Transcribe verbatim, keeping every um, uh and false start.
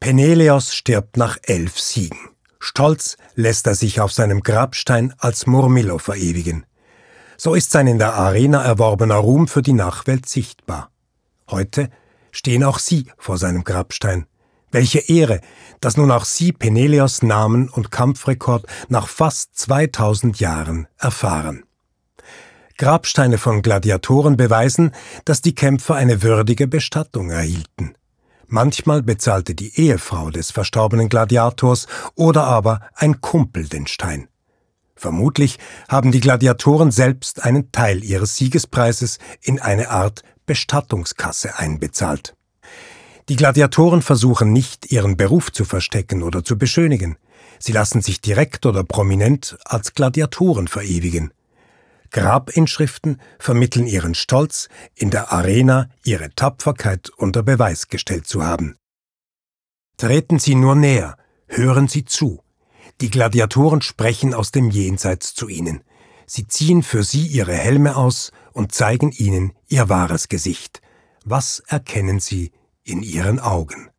Peneleos stirbt nach elf Siegen. Stolz lässt er sich auf seinem Grabstein als Murmillo verewigen. So ist sein in der Arena erworbener Ruhm für die Nachwelt sichtbar. Heute stehen auch sie vor seinem Grabstein. Welche Ehre, dass nun auch sie Peneleos Namen und Kampfrekord nach fast zweitausend Jahren erfahren. Grabsteine von Gladiatoren beweisen, dass die Kämpfer eine würdige Bestattung erhielten. Manchmal bezahlte die Ehefrau des verstorbenen Gladiators oder aber ein Kumpel den Stein. Vermutlich haben die Gladiatoren selbst einen Teil ihres Siegespreises in eine Art Bestattungskasse einbezahlt. Die Gladiatoren versuchen nicht, ihren Beruf zu verstecken oder zu beschönigen. Sie lassen sich direkt oder prominent als Gladiatoren verewigen. Grabinschriften vermitteln ihren Stolz, in der Arena ihre Tapferkeit unter Beweis gestellt zu haben. Treten Sie nur näher, hören Sie zu. Die Gladiatoren sprechen aus dem Jenseits zu Ihnen. Sie ziehen für Sie ihre Helme aus und zeigen Ihnen ihr wahres Gesicht. Was erkennen Sie in Ihren Augen?